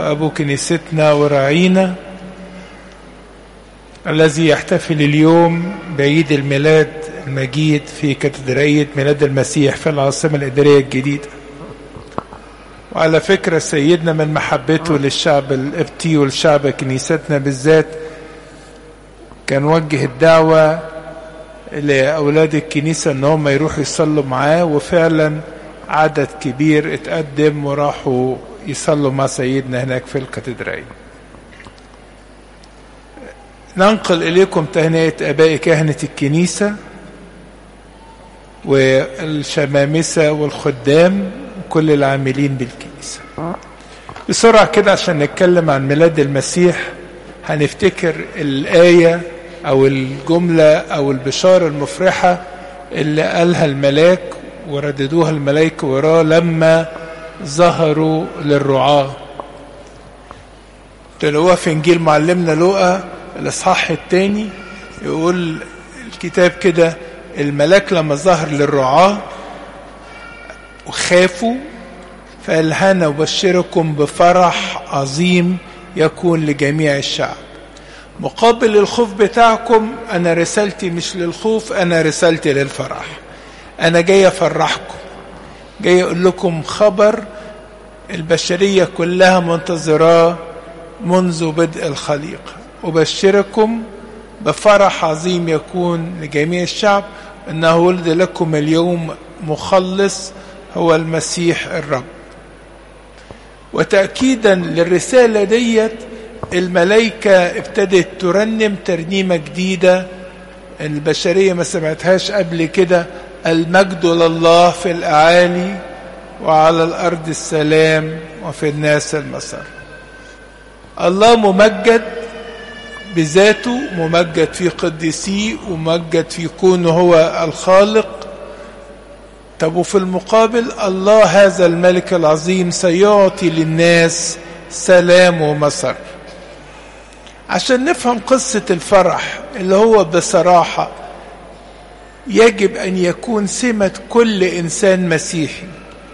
وأبو كنيستنا وراعينا الذي يحتفل اليوم بعيد الميلاد المجيد في كاتدرائية ميلاد المسيح في العاصمة الإدارية الجديدة. وعلى فكرة سيدنا من محبته للشعب القبطي والشعب كنيستنا بالذات كان وجه الدعوة لأولاد الكنيسة ان هم يروحوا يصلوا معاه، وفعلا عدد كبير اتقدم وراحوا يصلوا مع سيدنا هناك في الكاتدرائية. ننقل إليكم تهنئة آباء كهنة الكنيسة والشمامسة والخدام وكل العاملين بالكنيسة. بسرعة كده عشان نتكلم عن ميلاد المسيح، هنفتكر الآية أو الجملة أو البشارة المفرحة اللي قالها الملاك ورددوها الملائكة وراه لما ظهروا للرعاة. تلاقوها في إنجيل معلمنا لوقا الإصحاح الثاني، يقول الكتاب كده: الملاك لما ظهر للرعاة وخافوا فقال: هنا أبشركم بفرح عظيم يكون لجميع الشعب. مقابل الخوف بتاعكم أنا رسالتي مش للخوف، أنا رسالتي للفرح. أنا جاي أفرحكم، جاي أقول لكم خبر البشرية كلها منتظراه منذ بدء الخليقة. أبشركم بفرح عظيم يكون لجميع الشعب، أنه ولد لكم اليوم مخلص هو المسيح الرب. وتأكيدا للرسالة ديت الملائكة ابتدت ترنم ترنيمة جديدة البشرية ما سمعتهاش قبل كده: المجد لله في الأعالي وعلى الأرض السلام وفي الناس المسر. الله ممجد بذاته، ممجد في قدسيه، وممجد في كونه هو الخالق. طب وفي المقابل الله هذا الملك العظيم سيعطي للناس سلام ومسر. عشان نفهم قصة الفرح اللي هو بصراحة يجب أن يكون سمة كل إنسان مسيحي،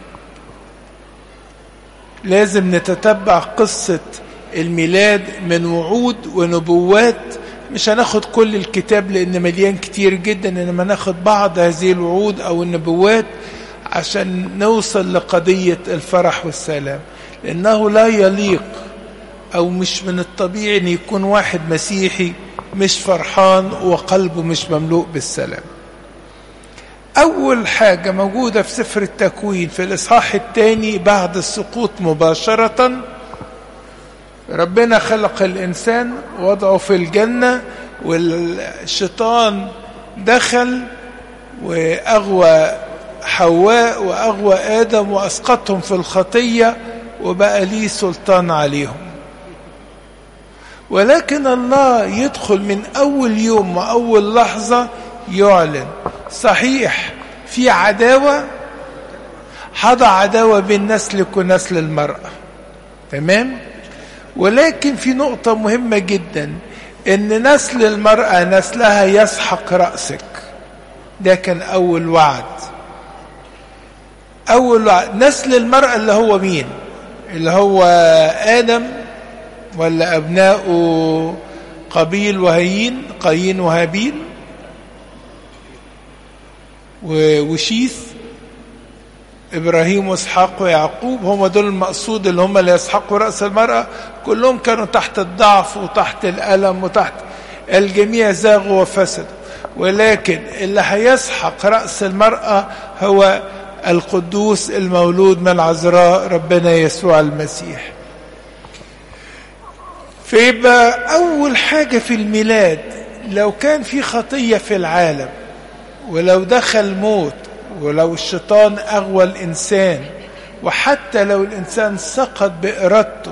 لازم نتتبع قصة الميلاد من وعود ونبوات. مش هناخد كل الكتاب لأن مليان كتير جدا، إنما ناخد بعض هذه الوعود أو النبوات عشان نوصل لقضية الفرح والسلام. لأنه لا يليق أو مش من الطبيعي أن يكون واحد مسيحي مش فرحان وقلبه مش مملوء بالسلام. أول حاجة موجودة في سفر التكوين في الإصحاح الثاني بعد السقوط مباشرة، ربنا خلق الإنسان ووضعه في الجنة، والشيطان دخل وأغوى حواء وأغوى آدم وأسقطهم في الخطية وبقى ليه سلطان عليهم. ولكن الله يدخل من أول يوم وأول لحظة يعلن. صحيح في عداوة، حضع عداوة بين نسلك ونسل المرأة، تمام؟ ولكن في نقطة مهمة جدا، ان نسل المرأة نسلها يسحق رأسك. ده كان اول وعد. اول وعد نسل المرأة اللي هو مين؟ اللي هو آدم ولا ابناؤه قابيل وهابيل، قايين وهابيل وشيث، إبراهيم وإسحاق ويعقوب. هم دول المقصود اللي هم اللي يسحقوا رأس المرأة. كلهم كانوا تحت الضعف وتحت الألم وتحت الجميع زاغوا وفسدوا. ولكن اللي هيسحق رأس المرأة هو القدوس المولود من العذراء ربنا يسوع المسيح. فيبقى أول حاجة في الميلاد، لو كان في خطية في العالم ولو دخل موت ولو الشيطان أغوى الإنسان، وحتى لو الإنسان سقط بإرادته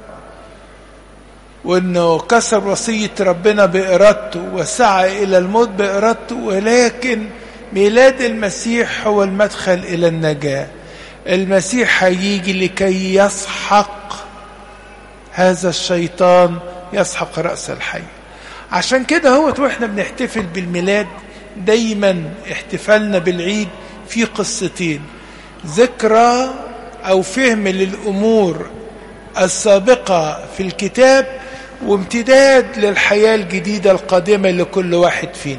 وأنه كسر وصية ربنا بإرادته وسعى إلى الموت بإرادته، ولكن ميلاد المسيح هو المدخل إلى النجاة. المسيح هيجي لكي يسحق هذا الشيطان، يسحق رأس الحي. عشان كده هو واحنا بنحتفل بالميلاد دايما احتفالنا بالعيد في قصتين: ذكرى أو فهم للأمور السابقة في الكتاب وامتداد للحياة الجديدة القادمة لكل واحد فينا.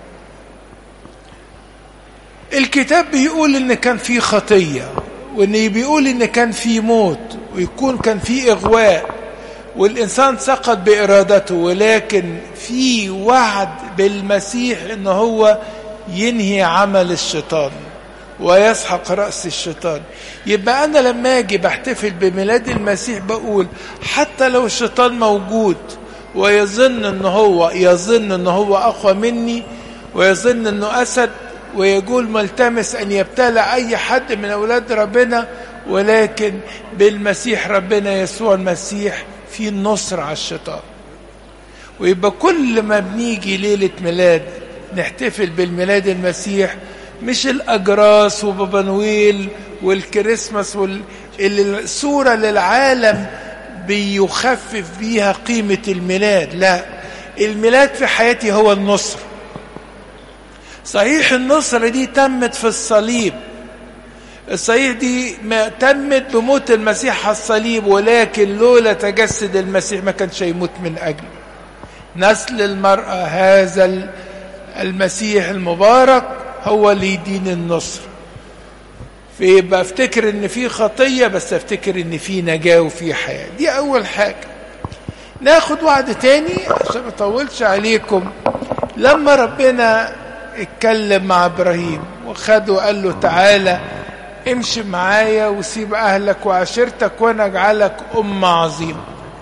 الكتاب بيقول ان كان في خطية، وان بيقول ان كان في موت، ويكون كان في اغواء، والانسان سقط بارادته، ولكن في وعد بالمسيح ان هو ينهي عمل الشيطان ويسحق رأس الشيطان. يبقى انا لما اجي بحتفل بميلاد المسيح بقول حتى لو الشيطان موجود ويظن ان هو اقوى مني، ويظن انه اسد، ويقول ملتمس ان يبتلع اي حد من اولاد ربنا، ولكن بالمسيح ربنا يسوع المسيح في النصر على الشيطان. ويبقى كل ما بنيجي ليلة ميلاد نحتفل بالميلاد المسيح، مش الأجراس وبابا نويل والكريسماس الصورة للعالم بيخفف بيها قيمة الميلاد. لا، الميلاد في حياتي هو النصر. صحيح النصر دي تمت في الصليب، الصحيح دي ما تمت بموت المسيح على الصليب، ولكن لولا تجسد المسيح ما كانش يموت من أجله. نسل المرأة هذا المسيح المبارك هو اللي يدين النصر. فيبقى افتكر ان في خطية، بس افتكر ان في نجاة وفي حياة. دي اول حاجة. ناخد وعد تاني عشان ما اطولش عليكم. لما ربنا اتكلم مع ابراهيم وخده وقال له تعالى امشي معايا وسيب اهلك وعشيرتك وانا اجعلك امة عظيمة،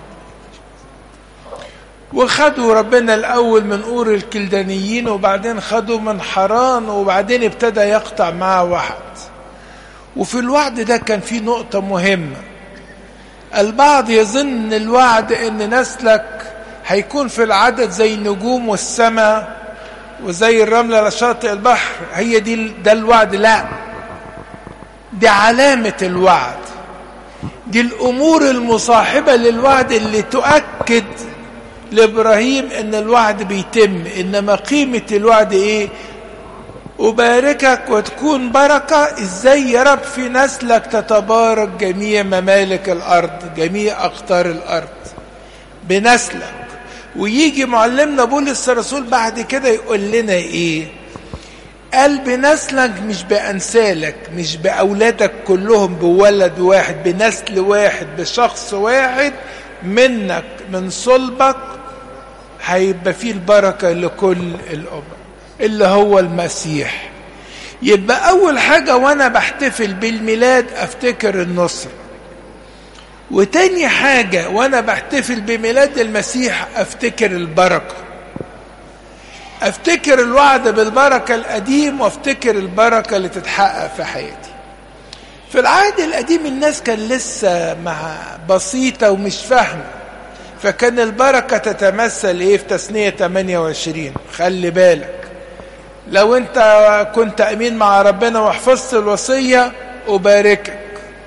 وخدوا ربنا الأول من أور الكلدانيين، وبعدين خدوا من حران، وبعدين ابتدى يقطع معه وعد. وفي الوعد ده كان في نقطة مهمة. البعض يظن الوعد ان نسلك هيكون في العدد زي النجوم والسماء وزي الرمل على شاطئ البحر، هي ده الوعد. لا، دي علامة الوعد، دي الأمور المصاحبة للوعد اللي تؤكد لإبراهيم ان الوعد بيتم. انما قيمة الوعد ايه؟ أباركك وتكون بركة. ازاي يا رب؟ في نسلك تتبارك جميع ممالك الارض، جميع اقطار الارض بنسلك. ويجي معلمنا بولس الرسول بعد كده يقول لنا ايه؟ قال بنسلك، مش بأنسالك، مش بأولادك كلهم، بولد واحد، بنسل واحد، بشخص واحد منك، من صلبك هيبقى فيه البركة لكل الأمم اللي هو المسيح. يبقى أول حاجة وأنا بحتفل بالميلاد أفتكر النصر، وتاني حاجة وأنا بحتفل بميلاد المسيح أفتكر البركة، أفتكر الوعد بالبركة القديم وأفتكر البركة اللي تتحقق في حياتي. في العهد القديم الناس كان لسه بسيطة ومش فاهمة، فكان البركة تتمثل ايه؟ في تثنية 28. خلي بالك، لو انت كنت امين مع ربنا وحفظت الوصية أباركك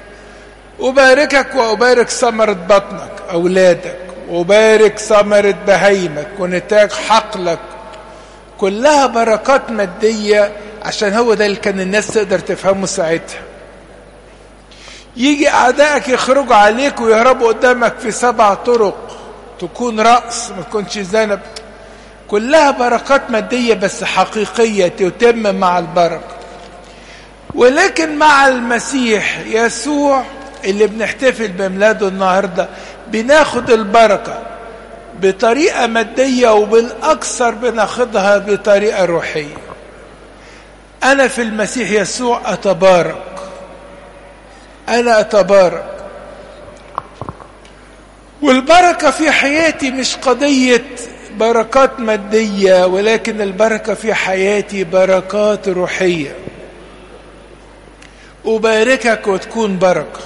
وأبارك ثمرة بطنك أولادك، وأبارك ثمرة بهيمك ونتاج حقلك. كلها بركات مادية، عشان هو ده اللي كان الناس تقدر تفهمه ساعتها. يجي أعدائك يخرجوا عليك ويهربوا قدامك في 7 طرق، تكون رأس ما تكونش ذنب. كلها بركات مادية بس حقيقية تتم مع البركة. ولكن مع المسيح يسوع اللي بنحتفل بميلاده النهاردة بناخد البركة بطريقة مادية، وبالأكثر بناخدها بطريقة روحية. أنا في المسيح يسوع أتبارك، أنا أتبارك. والبركة في حياتي مش قضية بركات مادية، ولكن البركة في حياتي بركات روحية. أباركك وتكون بركة.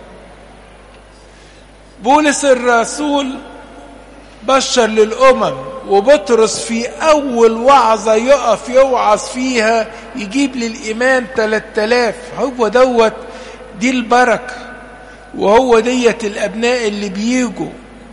بولس الرسول بشر للأمم، وبطرس في أول وعظة يقف يوعظ فيها يجيب للإيمان 3000. هو دي البركة، وهو ديت الأبناء اللي بيجوا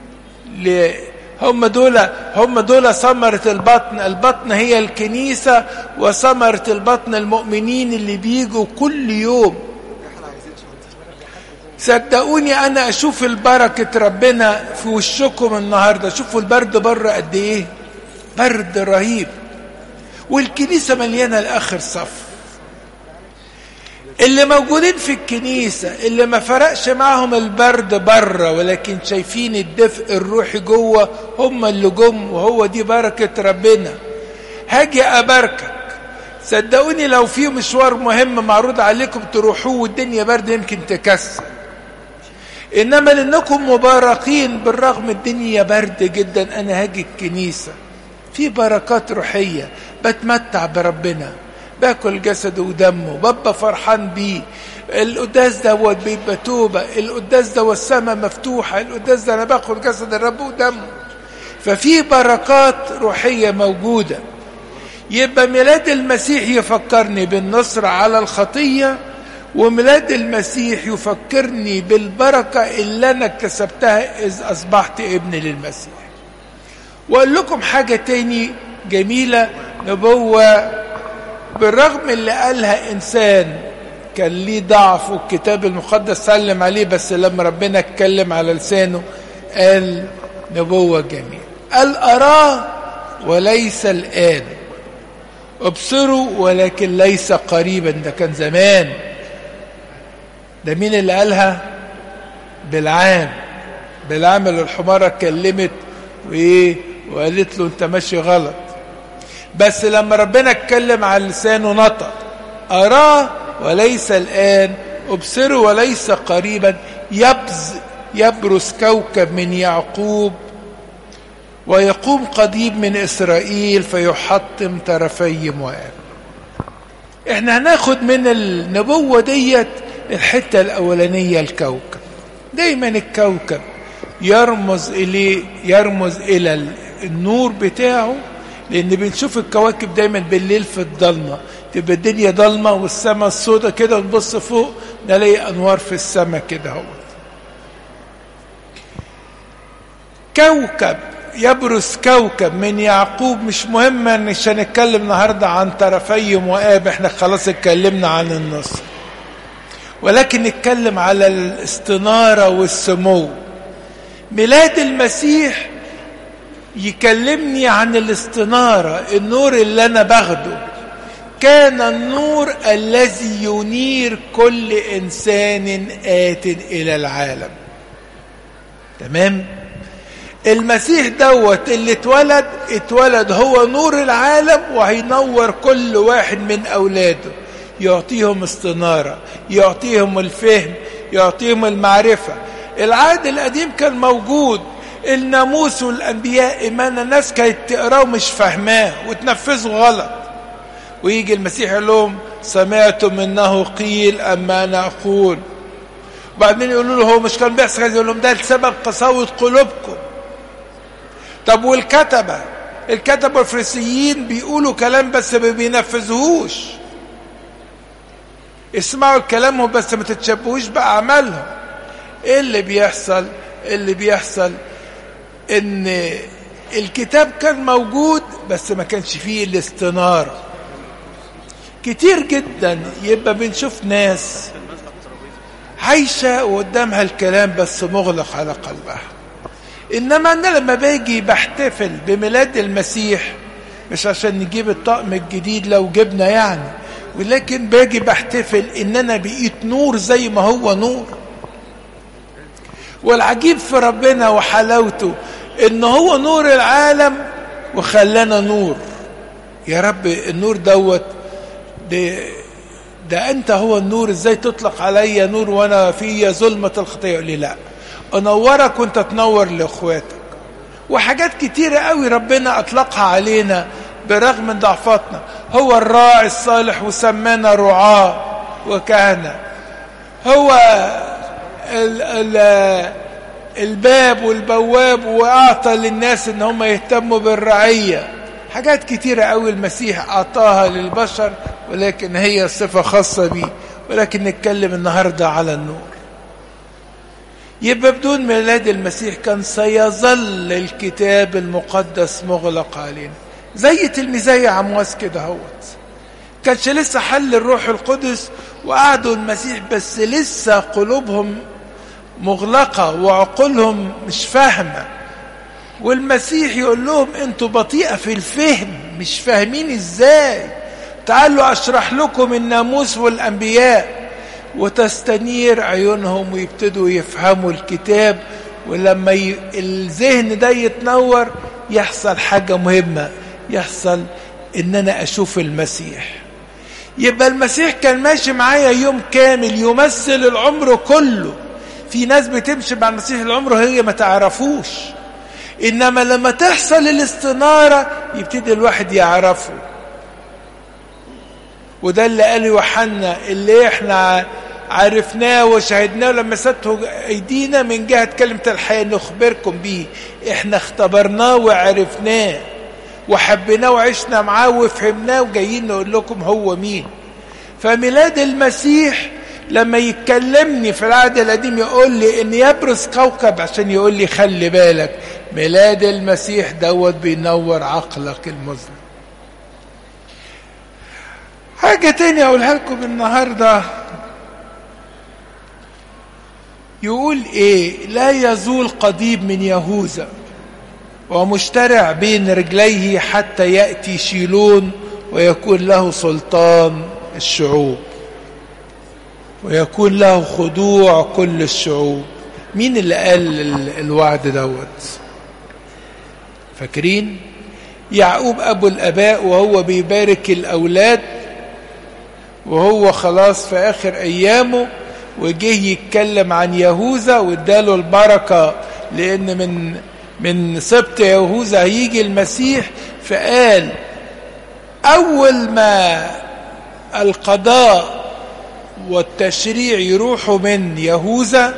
هم دول ثمرة البطن. البطن هي الكنيسة، وثمرة البطن المؤمنين اللي بيجوا كل يوم. صدقوني انا اشوف البركة ربنا في وشكم النهاردة. شوفوا البرد بره قد ايه، برد رهيب، والكنيسة مليانة لاخر صف. اللي موجودين في الكنيسة اللي ما فرقش معهم البرد بره ولكن شايفين الدفء الروحي جوه، هم اللي جم، وهو دي بركة ربنا. هاجي أباركك. صدقوني لو في مشوار مهم معروض عليكم تروحوه والدنيا برد يمكن تكسر، إنما لأنكم مباركين بالرغم الدنيا برد جدا أنا هاجي الكنيسة. في بركات روحية، بتمتع بربنا، باكل جسده ودمه، ببقى فرحان بيه. القداس دوت بيبقى توبة، القداس ده والسماء مفتوحة، القداس ده أنا باخد جسد الرب ودمه. ففي بركات روحية موجودة. يبقى ميلاد المسيح يفكرني بالنصر على الخطية، وميلاد المسيح يفكرني بالبركة اللي أنا اكتسبتها إذ أصبحت ابن للمسيح. وأقول لكم حاجة تاني جميلة، نبوة بالرغم اللي قالها إنسان كان ليه ضعف والكتاب المقدس سلم عليه، بس لما ربنا اتكلم على لسانه قال نبوة جميلة. قال أراه وليس الآن، ابصروا ولكن ليس قريبا. ده كان زمان. ده مين اللي قالها؟ بلعام. بلعام اللي الحمارة اتكلمت وايه وقالت له انت ماشي غلط، بس لما ربنا اتكلم على لسانه نطق. أراه وليس الآن، ابصروا وليس قريبا. يبرز كوكب من يعقوب ويقوم قضيب من إسرائيل فيحطم طرفي مواب. احنا هناخد من النبوة ديت الحتة الأولانية، الكوكب. دايما الكوكب يرمز إلى النور بتاعه، لأن بنشوف الكواكب دايما بالليل في الضلمة، تبقى الدنيا ضلمة والسماء السوداء كده، ونبص فوق نلاقي أنوار في السماء كده. هو كوكب يبرز كوكب من يعقوب. مش مهم ان نتكلم النهارده عن طرفي مواب، احنا خلاص اتكلمنا عن النصر، ولكن نتكلم على الاستنارة والسمو. ميلاد المسيح يكلمني عن الاستنارة، النور اللي انا باخده. كان النور الذي ينير كل انسان آت الى العالم. تمام؟ المسيح دوت اللي اتولد هو نور العالم، وهينور كل واحد من اولاده، يعطيهم استنارة، يعطيهم الفهم، يعطيهم المعرفة. العهد القديم كان موجود الناموس والانبياء، ايمان الناس كانت تقراه ومش فاهماه وتنفذوا غلط، ويجي المسيح يقول لهم سمعتم انه قيل اما انا اقول. وبعدين يقولوا له هو مش كان بيحصل، يقول لهم ده لسبب قساوة قلوبكم. طب والكتبة والفريسيين بيقولوا كلام بس ما بينفذوهوش. اسمعوا كلامهم بس ما تتشبهوش بأعمالهم. ايه اللي بيحصل؟ اللي بيحصل ان الكتاب كان موجود بس ما كانش فيه الاستنارة. كتير جدا يبقى بنشوف ناس عايشة وقدامها الكلام بس مغلق على قلبها. إنما أنا لما باجي بحتفل بميلاد المسيح مش عشان نجيب الطقم الجديد لو جبنا يعني، ولكن باجي بحتفل إن أنا بقيت نور زي ما هو نور. والعجيب في ربنا وحلاوته إن هو نور العالم وخلانا نور. يا رب النور دوت ده أنت هو النور، إزاي تطلق عليا نور وأنا في ظلمة الخطية؟ يقول لي لا، أنورك وأنت تنور لإخواتك. وحاجات كتيرة قوي ربنا أطلقها علينا برغم من ضعفاتنا. هو الراعي الصالح وسمانا رعاة وكهنة. هو الباب والبواب وأعطى للناس إن هم يهتموا بالرعية. حاجات كتيرة قوي المسيح أعطاها للبشر، ولكن هي صفة خاصة بيه. ولكن نتكلم النهاردة على النور. يبقى بدون ميلاد المسيح كان سيظل الكتاب المقدس مغلق علينا، زي تلميذي عمواس كده هوت. كانش لسه حل الروح القدس وقعدوا المسيح، بس لسه قلوبهم مغلقة وعقولهم مش فاهمة، والمسيح يقول لهم انتوا بطيئة في الفهم، مش فاهمين ازاي، تعالوا اشرح لكم الناموس والانبياء، وتستنير عيونهم ويبتدوا يفهموا الكتاب. ولما الذهن ده يتنور يحصل حاجة مهمة، يحصل ان انا اشوف المسيح. يبقى المسيح كان ماشي معايا يوم كامل يمثل العمر كله. في ناس بتمشي مع المسيح العمر وهي ما تعرفوش، انما لما تحصل الاستنارة يبتدي الواحد يعرفه. وده اللي قال يوحنا، اللي احنا عرفناه وشهدناه لمسته ايدينا من جهة كلمة الحياة نخبركم به. احنا اختبرناه وعرفناه وحبيناه وعشنا معاه وفهمناه وجايين نقول لكم هو مين. فميلاد المسيح لما يتكلمني في العهد القديم يقول لي ان يبرز كوكب عشان يقول لي خلي بالك، ميلاد المسيح دوت بينور عقلك المظلم. حاجة تانية اقولها لكم النهاردة، يقول ايه؟ لا يزول قضيب من يهوذا ومشترع بين رجليه حتى يأتي شيلون ويكون له سلطان الشعوب ويكون له خضوع كل الشعوب. مين اللي قال الوعد دوت؟ فاكرين يعقوب ابو الاباء وهو بيبارك الاولاد وهو خلاص في اخر ايامه، وجه يتكلم عن يهوذا واداله البركة لان من سبط يهوذا هيجي المسيح. فقال اول ما القضاء والتشريع يروحوا من يهوذا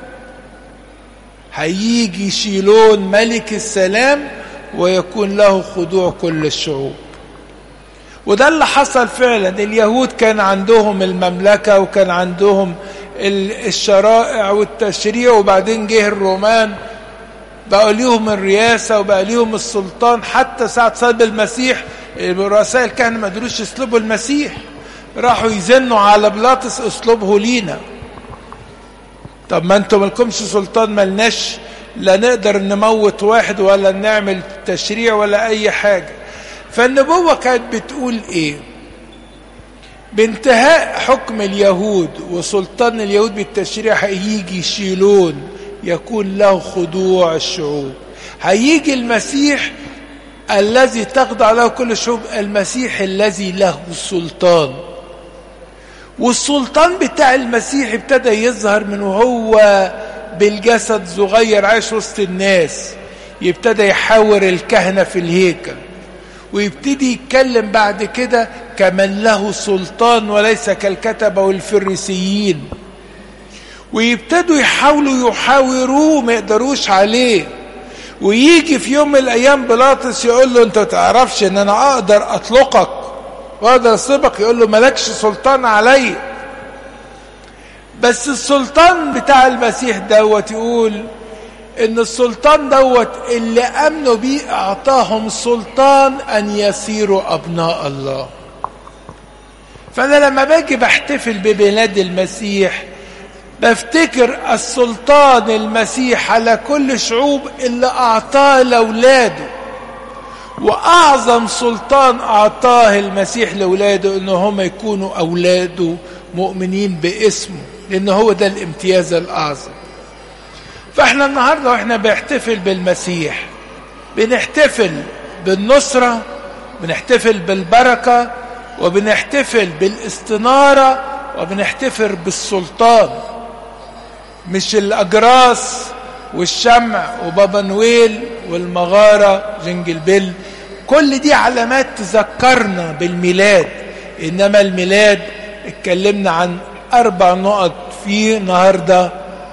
هيجي شيلون ملك السلام ويكون له خضوع كل الشعوب. وده اللي حصل فعلا. اليهود كان عندهم المملكة وكان عندهم الشرائع والتشريع، وبعدين جه الرومان بقوا ليهم الرياسة وبقى ليهم السلطان. حتى ساعة صلب المسيح رؤساء الكهنة ما قدروش يصلبوا المسيح، راحوا يزنوا على بيلاطس اصلبه لينا. طب ما انتم مالكمش سلطان، ملناش لا نقدر نموت واحد ولا نعمل تشريع ولا اي حاجة. فالنبوة كانت بتقول ايه؟ بانتهاء حكم اليهود وسلطان اليهود بالتشريع هيجي شيلون يكون له خضوع الشعوب. هيجي المسيح الذي تخضع له كل الشعوب، المسيح الذي له السلطان. والسلطان بتاع المسيح ابتدى يظهر من وهو بالجسد صغير عايش وسط الناس، يبتدى يحاور الكهنة في الهيكل، ويبتدي يتكلم بعد كده كمن له سلطان وليس كالكتبة والفريسيين. ويبتدوا يحاولوا يحاوروه ما يقدروش عليه. ويجي في يوم من الايام بيلاطس يقول له انت ما تعرفش ان انا اقدر اطلقك واقدر اصيبك؟ يقول له مالكش سلطان علي. بس السلطان بتاع المسيح دوت يقول ان السلطان دوت اللي امنوا بيه اعطاهم سلطان ان يصيروا ابناء الله. فانا لما باجي بحتفل بميلاد المسيح بفتكر السلطان المسيح على كل شعوب اللي اعطاه لاولاده. واعظم سلطان اعطاه المسيح لاولاده ان هم يكونوا اولاده مؤمنين باسمه، لان هو ده الامتياز الاعظم. فاحنا النهارده واحنا بنحتفل بالمسيح بنحتفل بالنصرة، بنحتفل بالبركة، وبنحتفل بالاستنارة، وبنحتفل بالسلطان. مش الأجراس والشمع وبابا نويل والمغارة جنجل بيل، كل دي علامات تذكرنا بالميلاد. إنما الميلاد اتكلمنا عن 4 نقط فيه النهارده: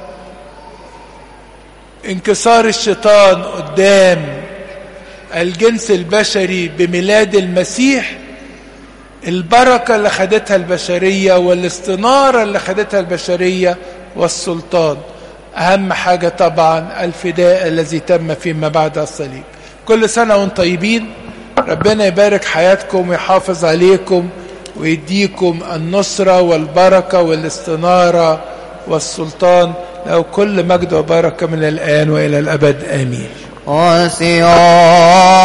انكسار الشيطان قدام الجنس البشري بميلاد المسيح، البركة اللي خدتها البشرية والاستنارة اللي خدتها البشرية، والسلطان. أهم حاجة طبعا الفداء الذي تم فيما بعد الصليب. كل سنة وانتم طيبين. ربنا يبارك حياتكم ويحافظ عليكم ويديكم النصرة والبركة والاستنارة والسلطان له كل مجد وبركة من الآن وإلى الأبد آمين. وسيا